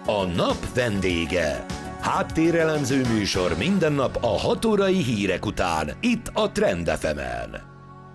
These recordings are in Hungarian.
A nap vendége. Háttérelemző műsor minden nap a 6 órai hírek után, itt a Trend FM-en.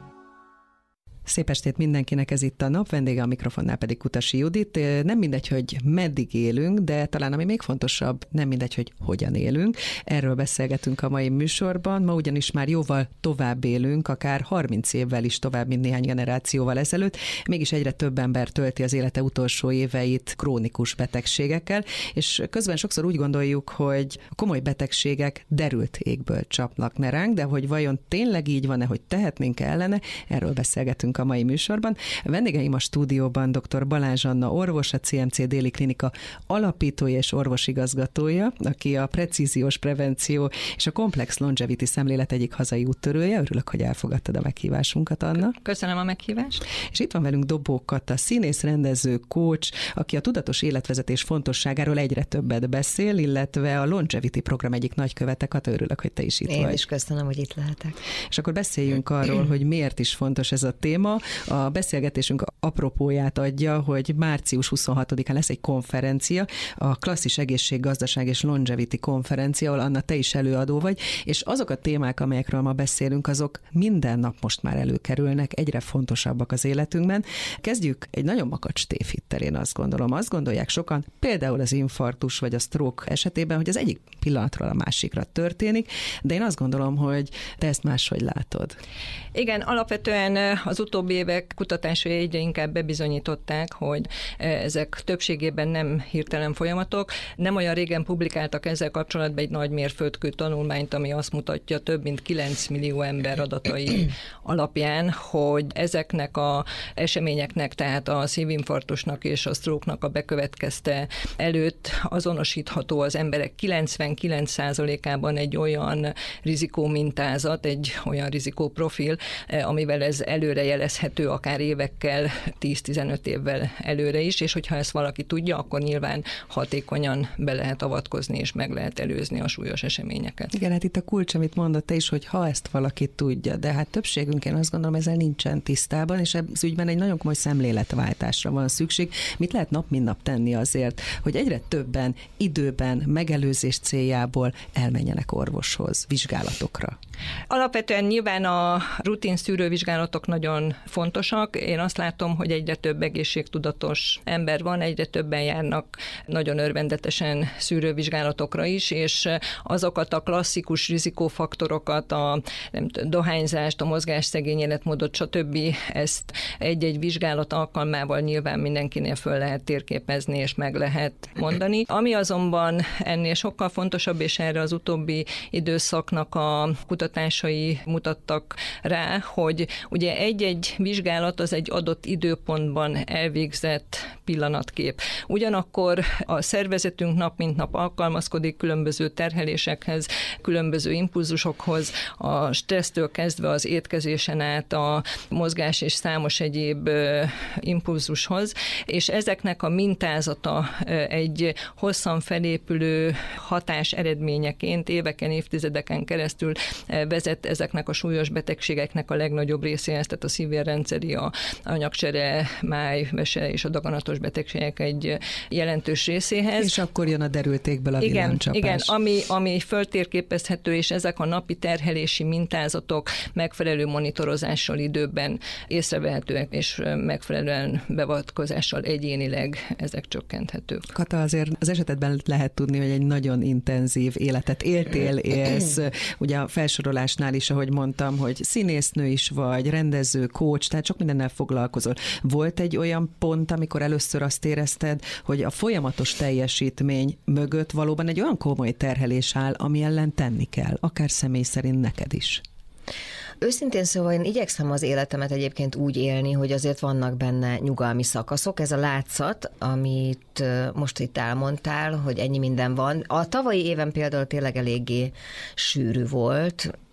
Szép estét mindenkinek, ez itt a nap, vendége a mikrofonnál pedig Kutasi Judit. Nem mindegy, hogy meddig élünk, de talán ami még fontosabb, nem mindegy, hogy hogyan élünk. Erről beszélgetünk a mai műsorban. Ma ugyanis már jóval tovább élünk, akár 30 évvel is tovább, mint néhány generációval ezelőtt. Mégis egyre több ember tölti az élete utolsó éveit krónikus betegségekkel, és közben sokszor úgy gondoljuk, hogy a komoly betegségek derült égből csapnak ne ránk, de hogy vajon tényleg így van-e, hogy tehetnénk ellene, erről beszélgetünk a mai műsorban. A vendégeim a stúdióban dr. Balázs Anna orvos, a CMC Déli Klinika alapítója és orvosigazgatója, aki a precíziós prevenció és a komplex longevity szemlélet egyik hazai úttörője. Örülök, hogy elfogadtad a meghívásunkat, Anna. Köszönöm a meghívást. És itt van velünk Dobó Kata, színész, rendező, coach, aki a tudatos életvezetés fontosságáról egyre többet beszél, illetve a longevity program egyik nagykövete. Kata, örülök, hogy te is itt vagy. Én is köszönöm, hogy itt lehetek. És akkor beszéljünk arról, hogy miért is fontos ez a téma. A beszélgetésünk apropóját adja, hogy március 26-án lesz egy konferencia, a Klasszis Egészség, Gazdaság és Longevity konferencia, ahol Anna, te is előadó vagy, és azok a témák, amelyekről ma beszélünk, azok minden nap most már előkerülnek, egyre fontosabbak az életünkben. Kezdjük egy nagyon makacs tévhittel, én azt gondolom. Azt gondolják sokan, például az infarktus vagy a stroke esetében, hogy az egyik pillanatról a másikra történik, de én azt gondolom, hogy te ezt máshogy látod. Igen, alapvetően az utóbbi évek kutatásai egyre inkább bebizonyították, hogy ezek többségében nem hirtelen folyamatok. Nem olyan régen publikáltak ezzel kapcsolatban egy nagy mérföldkő tanulmányt, ami azt mutatja, több mint 9 millió ember adatai alapján, hogy ezeknek az eseményeknek, tehát a szívinfarktusnak és a stroke-nak a bekövetkezte előtt azonosítható az emberek 99%-ában egy olyan rizikómintázat, egy olyan rizikóprofil, amivel ez előrejelezhető akár évekkel, 10-15 évvel előre is, és hogyha ezt valaki tudja, akkor nyilván hatékonyan be lehet avatkozni, és meg lehet előzni a súlyos eseményeket. Igen, hát itt a kulcs, amit mondott te is, hogy ha ezt valaki tudja, de hát többségünk, én azt gondolom, ezzel nincsen tisztában, és ez ügyben egy nagyon komoly szemléletváltásra van szükség. Mit lehet nap mint nap tenni azért, hogy egyre többen időben megelőzés céljából elmenjenek orvoshoz, vizsgálatokra? Alapvetően nyilván a rutin szűrővizsgálatok nagyon fontosak. Én azt látom, hogy egyre több egészségtudatos ember van, egyre többen járnak nagyon örvendetesen szűrővizsgálatokra is, és azokat a klasszikus rizikófaktorokat, a dohányzást, a mozgásszegény életmódot, stb. Ezt egy-egy vizsgálat alkalmával nyilván mindenkinél föl lehet térképezni, és meg lehet mondani. Ami azonban ennél sokkal fontosabb, és erre az utóbbi időszaknak a kutatásai mutattak rá, hogy ugye egy-egy vizsgálat az egy adott időpontban elvégzett pillanatkép. Ugyanakkor a szervezetünk nap mint nap alkalmazkodik különböző terhelésekhez, különböző impulzusokhoz, a stressztől kezdve az étkezésen át a mozgás és számos egyéb impulzushoz, és ezeknek a mintázata egy hosszan felépülő hatás eredményeként éveken, évtizedeken keresztül vezet ezeknek a súlyos betegségeknek a legnagyobb részéhez, tehát a szívérrendszeri, a anyagcsere, máj, vese és a daganatos betegségek egy jelentős részéhez. És akkor jön a derültékből a villámcsapás. Igen, ami föltérképezhető, és ezek a napi terhelési mintázatok megfelelő monitorozással időben észrevehetőek, és megfelelően beavatkozással egyénileg ezek csökkenthetők. Kata, azért az esetedben lehet tudni, hogy egy nagyon intenzív életet élsz. Ugye a felsorolásnál is, ahogy mondtam, hogy színésznő is vagy, rendező, coach, tehát sok mindennel foglalkozol. Volt egy olyan pont, amikor először azt érezted, hogy a folyamatos teljesítmény mögött valóban egy olyan komoly terhelés áll, ami ellen tenni kell, akár személy szerint neked is? Őszintén szóval én igyekszem az életemet egyébként úgy élni, hogy azért vannak benne nyugalmi szakaszok. Ez a látszat, amit most itt elmondtál, hogy ennyi minden van. A tavalyi éven például tényleg eléggé sűrű volt,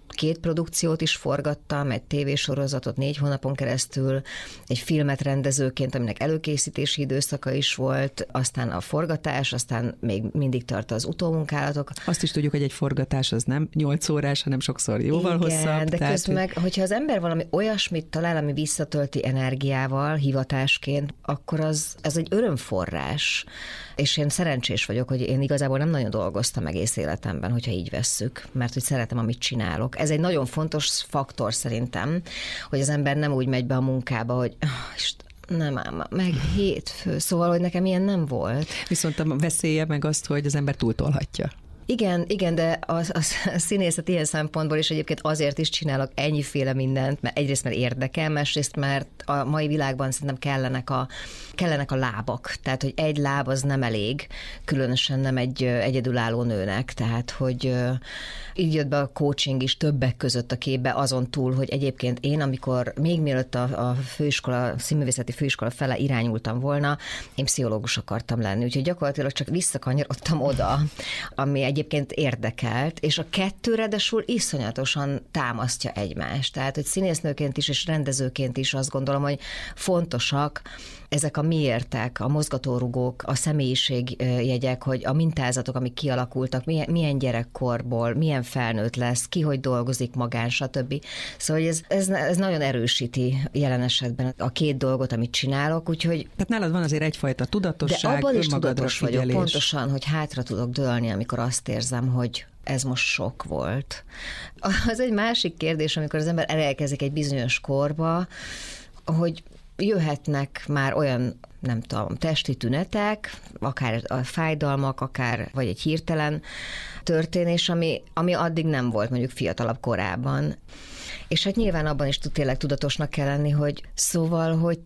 2 produkciót is forgattam, egy tévésorozatot 4 hónapon keresztül, egy filmet rendezőként, aminek előkészítési időszaka is volt, aztán a forgatás, aztán még mindig tart az utómunkálatok. Azt is tudjuk, hogy egy forgatás az nem 8 órás, hanem sokszor jóval hosszabb. De közben meg, hogyha az ember valami olyasmit talál, ami visszatölti energiával, hivatásként, akkor az egy örömforrás. És én szerencsés vagyok, hogy én igazából nem nagyon dolgoztam egész életemben, hogyha így vesszük, mert hogy szeretem, amit csinálok. Ez egy nagyon fontos faktor szerintem, hogy az ember nem úgy megy be a munkába, hogy nem ám, meg hétfő, szóval, hogy nekem ilyen nem volt. Viszont a veszélye meg azt, hogy az ember túltolhatja. Igen, de a színészet ilyen szempontból is egyébként azért is csinálok ennyiféle mindent, mert egyrészt mert érdekel, másrészt mert a mai világban szerintem kellenek a lábak. Tehát, hogy egy láb az nem elég, különösen nem egy egyedülálló nőnek. Tehát, hogy így jött be a coaching is többek között a képbe, azon túl, hogy egyébként én, amikor még mielőtt a színművészeti főiskola fele irányultam volna, én pszichológus akartam lenni. Úgyhogy gyakorlatilag csak visszakanyarodtam oda, ami egyébként érdekelt, és a 2 ráadásul iszonyatosan támasztja egymást. Tehát, hogy színésznőként is és rendezőként is azt gondolom, hogy fontosak ezek a miértek, a mozgatórugók, a személyiségjegyek, hogy a mintázatok, amik kialakultak, milyen gyerekkorból, milyen felnőtt lesz, ki hogy dolgozik magán, stb. Szóval ez nagyon erősíti jelen esetben a 2 dolgot, amit csinálok, úgyhogy... Tehát nálad van azért egyfajta tudatosság, de abban is tudatos figyelés. vagyok, pontosan, hogy hátra tudok dőlni, amikor azt érzem, hogy ez most sok volt. Az egy másik kérdés, amikor az ember elérkezik egy bizonyos korba, hogy jöhetnek már olyan, nem tudom, testi tünetek, akár a fájdalmak, akár vagy egy hirtelen történés, ami addig nem volt mondjuk fiatalabb korában. És hát nyilván abban is tényleg tudatosnak kell lenni, hogy szóval, hogy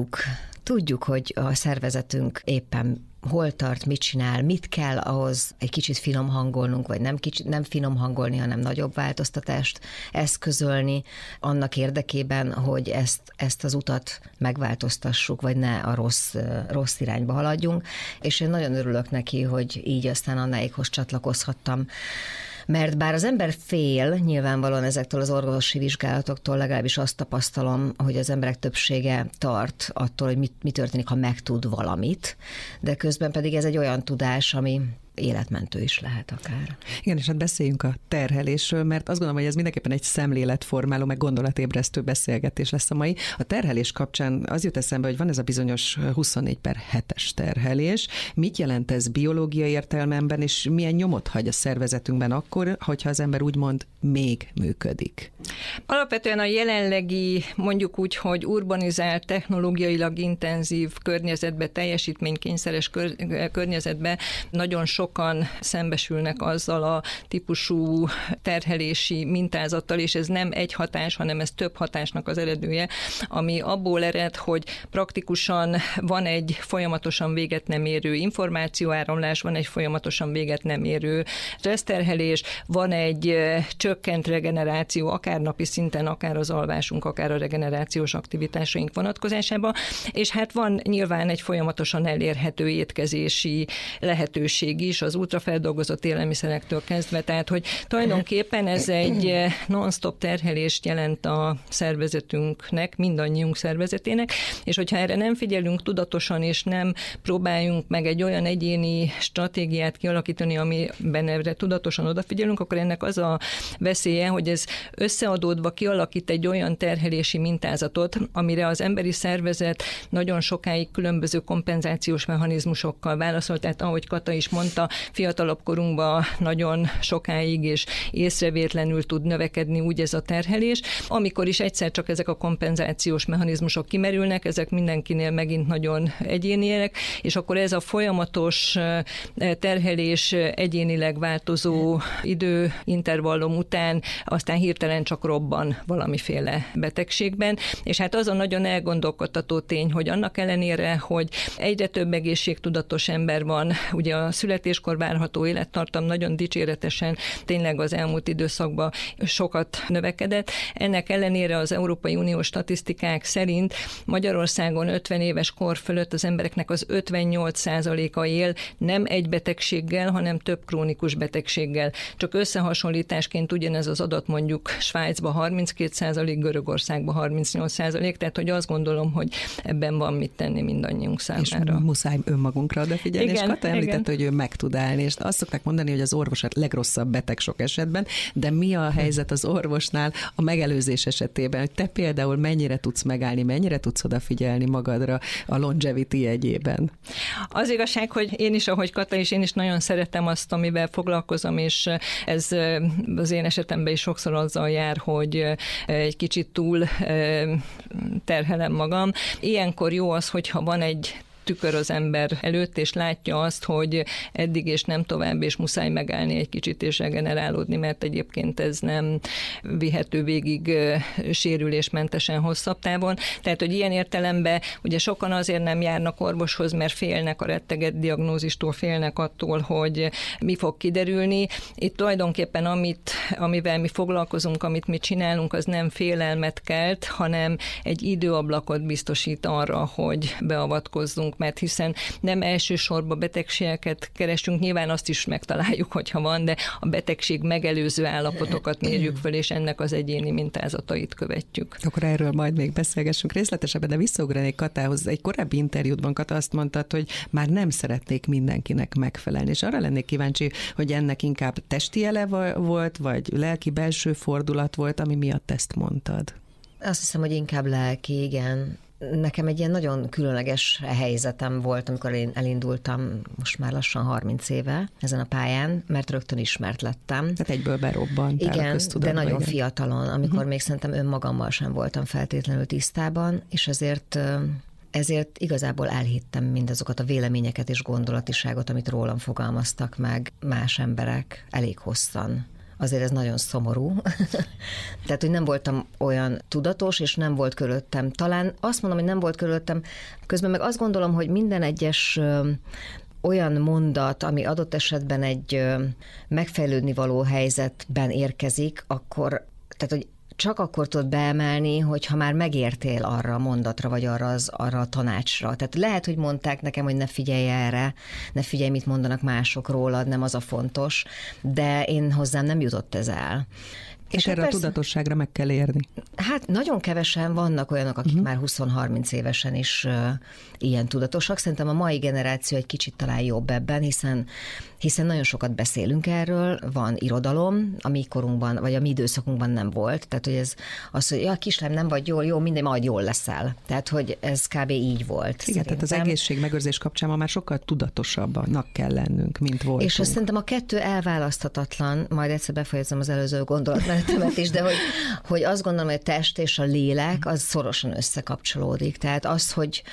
tudjuk, hogy a szervezetünk éppen hol tart, mit csinál, mit kell ahhoz egy kicsit finom hangolnunk, vagy nem finom hangolni, hanem nagyobb változtatást eszközölni annak érdekében, hogy ezt az utat megváltoztassuk, vagy ne a rossz irányba haladjunk. És én nagyon örülök neki, hogy így aztán Annáékhoz csatlakozhattam. Mert bár az ember fél nyilvánvalóan ezektől az orvosi vizsgálatoktól, legalábbis azt tapasztalom, hogy az emberek többsége tart attól, hogy mi történik, ha megtud valamit, de közben pedig ez egy olyan tudás, ami életmentő is lehet akár. Igen, és hát beszéljünk a terhelésről, mert azt gondolom, hogy ez mindenképpen egy szemléletformáló, meg gondolatébresztő beszélgetés lesz a mai. A terhelés kapcsán az jut eszembe, hogy van ez a bizonyos 24/7-es terhelés. Mit jelent ez biológiai értelemben, és milyen nyomot hagy a szervezetünkben akkor, hogyha az ember úgymond még működik? Alapvetően a jelenlegi, mondjuk úgy, hogy urbanizált, technológiailag intenzív környezetbe, teljesítménykényszeres környezetbe nagyon sokan szembesülnek azzal a típusú terhelési mintázattal, és ez nem egy hatás, hanem ez több hatásnak az eredője, ami abból ered, hogy praktikusan van egy folyamatosan véget nem érő információáramlás, van egy folyamatosan véget nem érő stresszterhelés, van egy csökkent regeneráció, akár napi szinten, akár az alvásunk, akár a regenerációs aktivitásaink vonatkozásában, és hát van nyilván egy folyamatosan elérhető étkezési lehetőség is, az ultrafeldolgozott élelmiszerektől kezdve, tehát hogy tulajdonképpen ez egy non-stop terhelést jelent a szervezetünknek, mindannyiunk szervezetének, és hogyha erre nem figyelünk tudatosan, és nem próbáljunk meg egy olyan egyéni stratégiát kialakítani, amiben erre tudatosan odafigyelünk, akkor ennek az a veszélye, hogy ez összeadódva kialakít egy olyan terhelési mintázatot, amire az emberi szervezet nagyon sokáig különböző kompenzációs mechanizmusokkal válaszolt, tehát ahogy Kata is mondta, fiatalabb korunkban nagyon sokáig és észrevétlenül tud növekedni úgy ez a terhelés. Amikor is egyszer csak ezek a kompenzációs mechanizmusok kimerülnek, ezek mindenkinél megint nagyon egyéniek, és akkor ez a folyamatos terhelés egyénileg változó időintervallum után aztán hirtelen csak robban valamiféle betegségben, és hát az a nagyon elgondolkodtató tény, hogy annak ellenére, hogy egyre több egészségtudatos ember van, ugye a születésben születéskor várható élettartam nagyon dicséretesen tényleg az elmúlt időszakban sokat növekedett. Ennek ellenére az Európai Unió statisztikák szerint Magyarországon 50 éves kor fölött az embereknek az 58%-a él nem egy betegséggel, hanem több krónikus betegséggel. Csak összehasonlításként ugyanez az adat mondjuk Svájcban 32%, Görögországban 38%, tehát hogy azt gondolom, hogy ebben van mit tenni mindannyiunk számára. És muszáj önmagunkra odafigyelni, igen, és Kata említette, igen. hogy ő meg tud állni, és azt szokták mondani, hogy az orvos a legrosszabb beteg sok esetben, de mi a helyzet az orvosnál a megelőzés esetében, hogy te például mennyire tudsz megállni, mennyire tudsz odafigyelni magadra a longevity jegyében? Az igazság, hogy én is, ahogy Kata is, én is nagyon szeretem azt, amivel foglalkozom, és ez az én esetemben is sokszor azzal jár, hogy egy kicsit túl terhelem magam. Ilyenkor jó az, hogyha van egy tükör az ember előtt, és látja azt, hogy eddig és nem tovább, és muszáj megállni egy kicsit és regenerálódni, mert egyébként ez nem vihető végig sérülésmentesen hosszabb távon. Tehát, hogy ilyen értelemben ugye sokan azért nem járnak orvoshoz, mert félnek a rettegett diagnózistól, félnek attól, hogy mi fog kiderülni. Itt tulajdonképpen amivel mi foglalkozunk, amit mi csinálunk, az nem félelmet kelt, hanem egy időablakot biztosít arra, hogy beavatkozzunk, mert hiszen nem elsősorban betegségeket keresünk, nyilván azt is megtaláljuk, hogyha van, de a betegség megelőző állapotokat mérjük föl, és ennek az egyéni mintázatait követjük. Akkor erről majd még beszélgessünk részletesebben, de visszaugranék Katához. Egy korábbi interjútban, Kata, azt mondtad, hogy már nem szeretnék mindenkinek megfelelni, és arra lennék kíváncsi, hogy ennek inkább testi eleve volt, vagy lelki belső fordulat volt, ami miatt ezt mondtad? Azt hiszem, hogy inkább lelki, igen. Nekem egy ilyen nagyon különleges helyzetem volt, amikor én elindultam most már lassan 30 éve ezen a pályán, mert rögtön ismert lettem. Tehát egyből berobbantál a köztudatba. Igen, de nagyon igen. fiatalon, amikor még szerintem önmagammal sem voltam feltétlenül tisztában, és ezért igazából elhittem mindazokat a véleményeket és gondolatiságot, amit rólam fogalmaztak meg más emberek elég hosszan. Azért ez nagyon szomorú. Tehát, hogy nem voltam olyan tudatos, és nem volt körülöttem. Talán azt mondom, hogy nem volt körülöttem. Közben meg azt gondolom, hogy minden egyes olyan mondat, ami adott esetben egy megfejlődni való helyzetben érkezik, akkor, tehát, hogy csak akkor tudod beemelni, hogyha már megértél arra a mondatra, vagy arra a tanácsra. Tehát lehet, hogy mondták nekem, hogy ne figyelj erre, ne figyelj, mit mondanak mások rólad, nem az a fontos, de én hozzám nem jutott ez el. És erre persze, a tudatosságra meg kell érni. Hát nagyon kevesen vannak olyanok, akik már 20-30 évesen is ilyen tudatosak. Szerintem a mai generáció egy kicsit talán jobb ebben, hiszen nagyon sokat beszélünk erről, van irodalom, a mi korunkban, vagy a mi időszakunkban nem volt. Tehát, hogy ez az, hogy ja, kislám, nem vagy jól, jó, minden, majd jól leszel. Tehát, hogy ez kb. Így volt. Igen, tehát az egészségmegőrzés kapcsán ma már sokkal tudatosabbnak kell lennünk, mint voltunk. És azt szerintem a kettő elválaszthatatlan, majd egyszer befejezem az előző gondolatmenetemet is, de hogy azt gondolom, hogy a test és a lélek az szorosan összekapcsolódik. Tehát az, hogy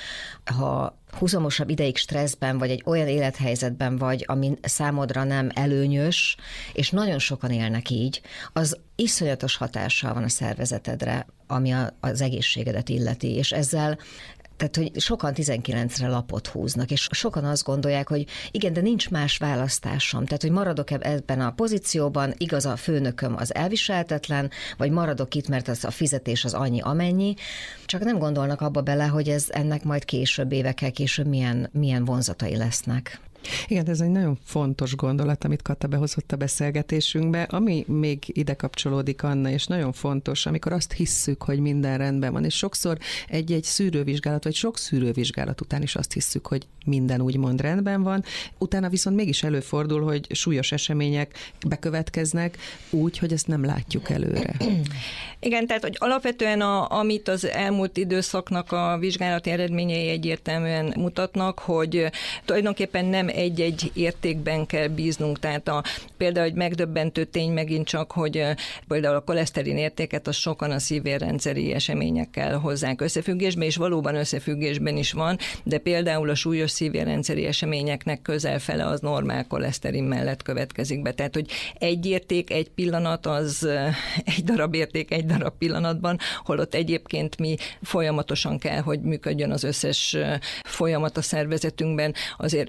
ha húzamosabb ideig stresszben, vagy egy olyan élethelyzetben vagy, ami számodra nem előnyös, és nagyon sokan élnek így, az iszonyatos hatással van a szervezetedre, ami az egészségedet illeti, és ezzel tehát, hogy sokan 19-re lapot húznak, és sokan azt gondolják, hogy igen, de nincs más választásom. Tehát, hogy maradok ebben a pozícióban, igaz, a főnököm az elviselhetetlen, vagy maradok itt, mert az a fizetés az annyi, amennyi. Csak nem gondolnak abba bele, hogy ennek majd később, évekkel később milyen vonzatai lesznek. Igen, ez egy nagyon fontos gondolat, amit Kata behozott a beszélgetésünkbe, ami még ide kapcsolódik, Anna, és nagyon fontos, amikor azt hisszük, hogy minden rendben van, és sokszor egy szűrővizsgálat, vagy sok szűrővizsgálat után is azt hisszük, hogy minden úgymond rendben van, utána viszont mégis előfordul, hogy súlyos események bekövetkeznek úgy, hogy ezt nem látjuk előre. Igen, tehát, hogy alapvetően amit az elmúlt időszaknak a vizsgálati eredményei egyértelműen mutatnak, hogy tulajdonképpen nem egy-egy értékben kell bíznunk, tehát például egy megdöbbentő tény megint csak, hogy például a koleszterin értéket az sokan a szívérrendszeri eseményekkel hozzák összefüggésbe, és valóban összefüggésben is van, de például a súlyos szívérrendszeri eseményeknek közel fele az normál koleszterin mellett következik be. Tehát, hogy egy érték, egy pillanat az egy darab érték egy darab pillanatban, holott egyébként mi folyamatosan kell, hogy működjön az összes folyamat a szervezetünkben, azért 5,5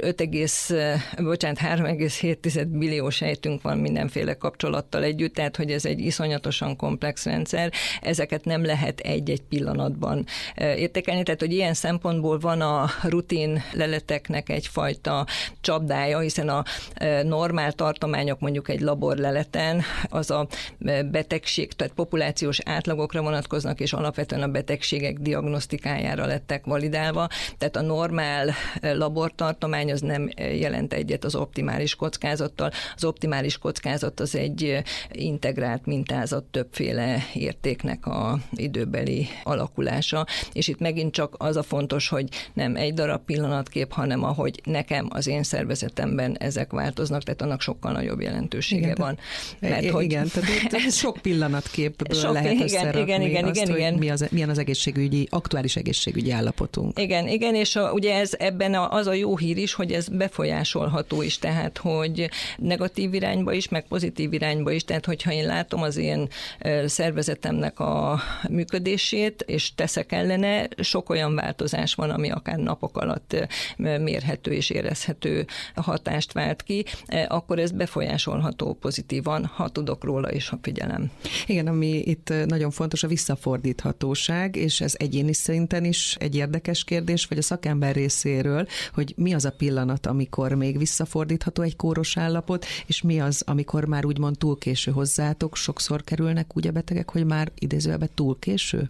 3,7 billió sejtünk van mindenféle kapcsolattal együtt, tehát hogy ez egy iszonyatosan komplex rendszer, ezeket nem lehet egy-egy pillanatban értékelni, tehát hogy ilyen szempontból van a rutin leleteknek egyfajta csapdája, hiszen a normál tartományok mondjuk egy laborleleten az a betegség, tehát populációs átlagokra vonatkoznak, és alapvetően a betegségek diagnosztikájára lettek validálva, tehát a normál labortartomány az nem jelent egyet az optimális kockázattal. Az optimális kockázat az egy integrált mintázat többféle értéknek a időbeli alakulása, és itt megint csak az a fontos, hogy nem egy darab pillanatkép, hanem ahogy nekem, az én szervezetemben ezek változnak, tehát annak sokkal nagyobb jelentősége van. Mert igen, tehát sok pillanatképből lehet összerakni hogy milyen az egészségügyi, aktuális egészségügyi állapotunk. Igen, és ugye ez ebben az a jó hír is, hogy ez befolyásolható is, tehát hogy negatív irányba is, meg pozitív irányba is, tehát hogyha én látom az én szervezetemnek a működését, és teszek ellene, sok olyan változás van, ami akár napok alatt mérhető és érezhető hatást vált ki, akkor ez befolyásolható pozitívan, ha tudok róla és ha figyelem. Igen, ami itt nagyon fontos, a visszafordíthatóság, és ez egyéni szinten is egy érdekes kérdés, vagy a szakember részéről, hogy mi az a pillanat, amikor még visszafordítható egy kóros állapot, és mi az, amikor már úgymond túl késő hozzátok, sokszor kerülnek úgy a betegek, hogy már idézőjelben túl késő?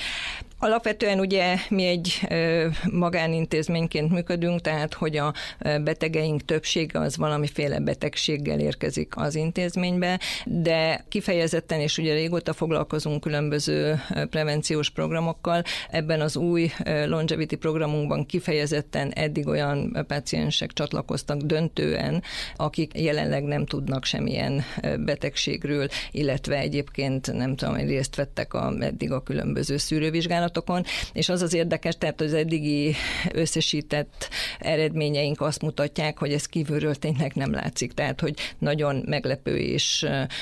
Alapvetően ugye mi egy magánintézményként működünk, tehát hogy a betegeink többsége az valamiféle betegséggel érkezik az intézménybe, de kifejezetten, és ugye régóta foglalkozunk különböző prevenciós programokkal, ebben az új longevity programunkban kifejezetten eddig olyan páciensek csatlakoztak döntően, akik jelenleg nem tudnak semmilyen betegségről, illetve egyébként nem tudom, hogy részt vettek eddig a különböző szűrővizsgálatokon, és az érdekes, tehát az eddigi összesített eredményeink azt mutatják, hogy ez kívülről tényleg nem látszik, tehát hogy nagyon meglepő és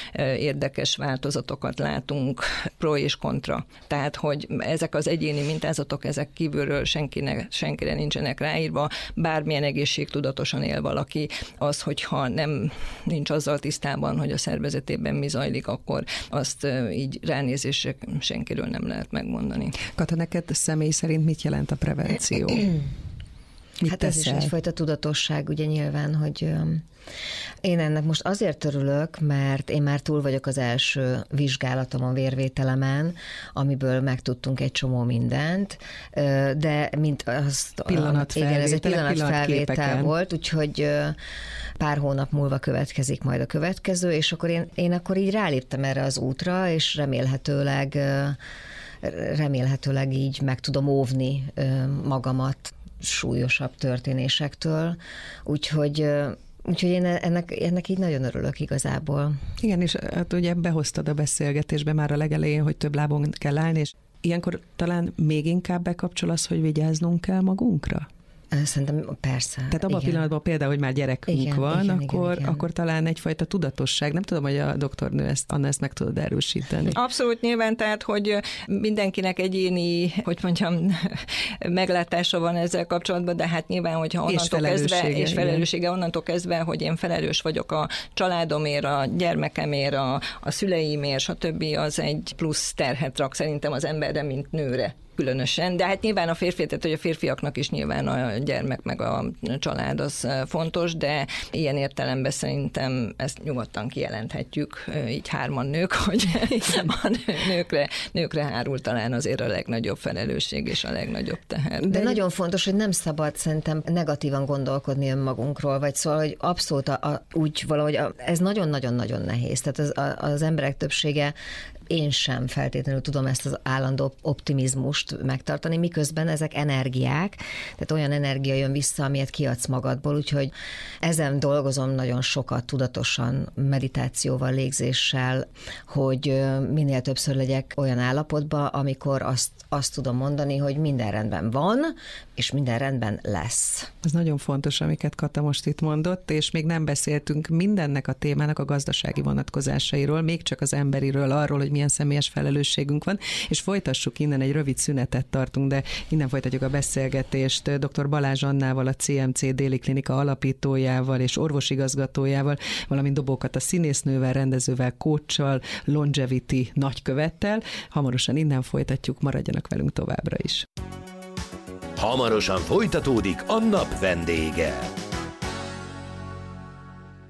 érdekes változatokat látunk pro és kontra. Tehát, hogy ezek az egyéni mintázatok, ezek kívülről senkire nincsenek ráírva, bármilyen egészségtudatosan él valaki, az, hogyha nincs azzal tisztában, hogy a szervezetében mi zajlik, akkor azt így ránézésre senkiről nem lehet megmondani. Kata, neked személy szerint mit jelent a prevenció? Hát ez is egyfajta tudatosság, ugye nyilván, hogy én ennek most azért örülök, mert én már túl vagyok az első vizsgálatomon, vérvételemen, amiből megtudtunk egy csomó mindent, de mint azt... Igen, ez egy pillanatfelvétel volt, úgyhogy pár hónap múlva következik majd a következő, és akkor én akkor így ráléptem erre az útra, és remélhetőleg így meg tudom óvni magamat súlyosabb történésektől, úgyhogy én ennek így nagyon örülök igazából. Igen, és hát ugye behoztad a beszélgetésbe már a legelején, hogy több lábon kell állni, és ilyenkor talán még inkább bekapcsol az, hogy vigyáznunk kell magunkra? Szerintem persze. Tehát abban a pillanatban például, hogy már gyerekünk van, akkor talán egyfajta tudatosság. Nem tudom, hogy a doktornő Anna ezt meg tudod erősíteni. Abszolút nyilván, tehát, hogy mindenkinek egyéni, hogy mondjam, meglátása van ezzel kapcsolatban, de hát nyilván, hogyha onnantól kezdve, és felelőssége onnantól kezdve, hogy én felelős vagyok a családomért, a gyermekemért, a szüleimért, stb. Az egy plusz terhet rak szerintem az emberre, mint nőre. Különösen, de hát nyilván a férfi, tehát hogy a férfiaknak is nyilván a gyermek meg a család az fontos, de ilyen értelemben szerintem ezt nyugodtan kijelenthetjük, így hárman nők, hogy a nőkre hárul talán azért a legnagyobb felelősség és a legnagyobb teher. De nagyon fontos, hogy nem szabad szerintem negatívan gondolkodni önmagunkról, vagy szóval, hogy abszolút úgy valahogy ez nagyon-nagyon-nagyon nehéz. Tehát az emberek többsége, én sem feltétlenül tudom ezt az állandó optimizmust megtartani, miközben ezek energiák, tehát olyan energia jön vissza, amilyet kiadsz magadból, úgyhogy ezen dolgozom nagyon sokat tudatosan, meditációval, légzéssel, hogy minél többször legyek olyan állapotban, amikor azt tudom mondani, hogy minden rendben van, és minden rendben lesz. Ez nagyon fontos, amiket Kata most itt mondott, és még nem beszéltünk mindennek a témának a gazdasági vonatkozásairól, még csak az emberiről, arról, hogy milyen személyes felelősségünk van, és folytassuk innen, egy rövid szünetet tartunk, de innen folytatjuk a beszélgetést dr. Balázs Annával, a CMC Déli Klinika alapítójával és orvosigazgatójával, valamint Dobókat a színésznővel, rendezővel, coachsal, longevity nagykövettel. Hamarosan innen folytatjuk, maradjanak velünk továbbra is. Hamarosan folytatódik a nap vendége.